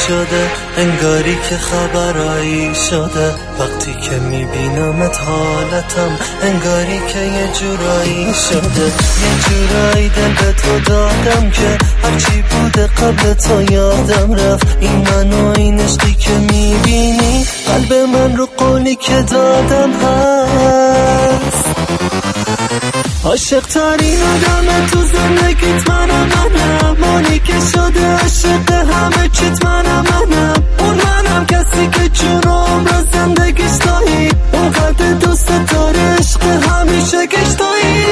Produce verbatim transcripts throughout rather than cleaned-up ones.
شده، انگاری که خبرایی شده. وقتی که میبینمت حالتم انگاری که یه جورایی شده. یه جورایی دل به تو دادم که هرچی بوده قبل تو یادم رفت. این من و این عشقی که میبینی قلب من رو قولی که دادم هست. عاشق ترین آدم تو زندگیت منم منم، اونی که شده عاشق همه چیت منم منم. اون منم کسی که جون و عمر زندگیش تویی، اون قد دوست داره عشق همیشه کش تویی.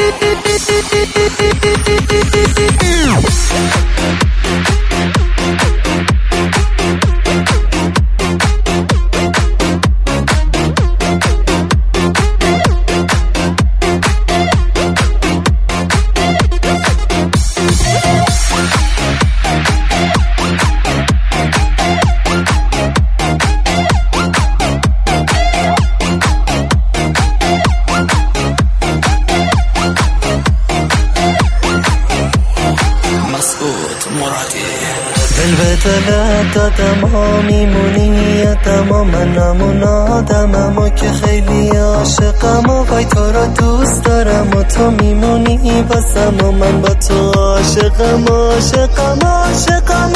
دل به دلت دادم ها میمونی یادم ها، منم اون آدمم و که خیلی عاشقم و وای تو را دوست دارم و تو میمونی بسم و من با تو عاشقم عاشقم عاشقم.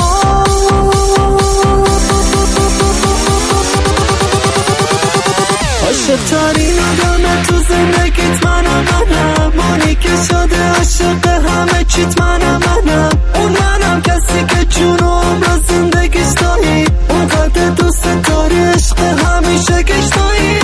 عاشق ترین آدم تو زندگیت منم منم، اونی که شده عاشق همه چیت منم منم. اون منم کسی که جون و عمر زندگیش تویی، اون قد دوست داری عشق همیشه کش تویی.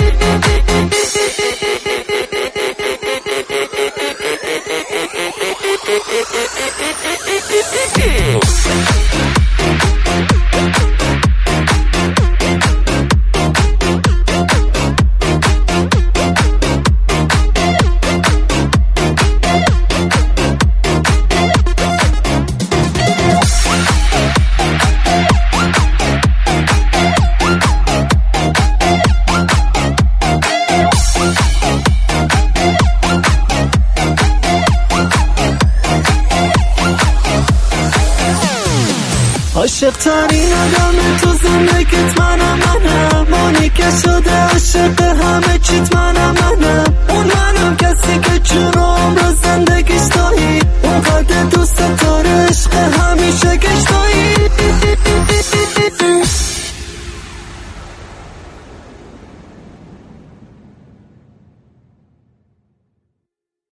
عاشق ترین آدم تو زندگیت منم منم، اونی که شده عاشق همه چیت منم منم. اون منم کسی که جون